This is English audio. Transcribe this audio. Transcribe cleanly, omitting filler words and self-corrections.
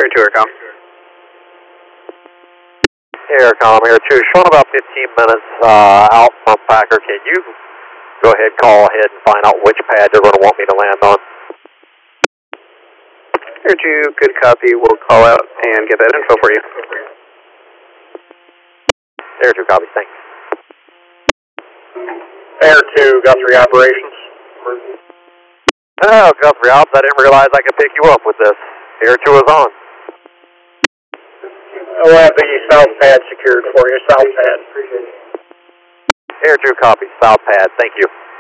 Air 2, Aircom. Aircom, Air 2, showing about 15 minutes out from Packer. Can you go ahead, call ahead and find out which pad they're going to want me to land on? Air 2, good copy. We'll call out and get that info for you. Air 2, copy, thanks. Air 2, Guthrie Operations. Oh, Guthrie Ops, I didn't realize I could pick you up with this. Air 2 is on. We'll have the south pad secured for you, south pad. Air 2, copy, south pad, thank you.